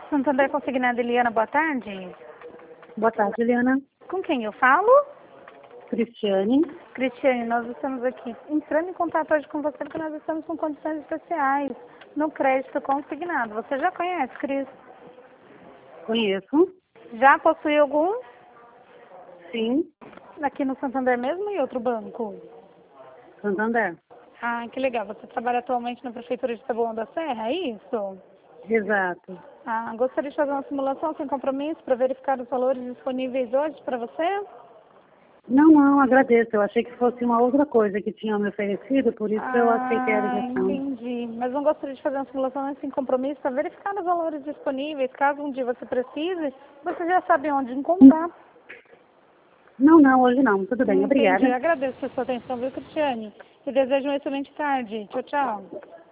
Santander Consignado, Eliana, boa tarde. Boa tarde, Eliana. Com quem eu falo? Cristiane. Cristiane, nós estamos aqui entrando em contato hoje com você porque nós estamos com condições especiais no crédito consignado. Você já conhece, Cris? Conheço. Já possui algum? Sim. Aqui no Santander mesmo e outro banco? Santander. Ah, que legal. Você trabalha atualmente na Prefeitura de Taboão da Serra, é isso? Exato. Ah, gostaria de fazer uma simulação sem compromisso para verificar os valores disponíveis hoje para você? Não, agradeço. Eu achei que fosse uma outra coisa que tinham me oferecido, por isso eu aceitei a Ah, ligação. entendi. Mas não gostaria de fazer uma simulação sem compromisso para verificar os valores disponíveis. Caso um dia você precise, você já sabe onde encontrar. Não, hoje não. Tudo bem, Entendi. obrigada. Agradeço a sua atenção, viu, Cristiane? E desejo uma excelente tarde. Tchau, tchau.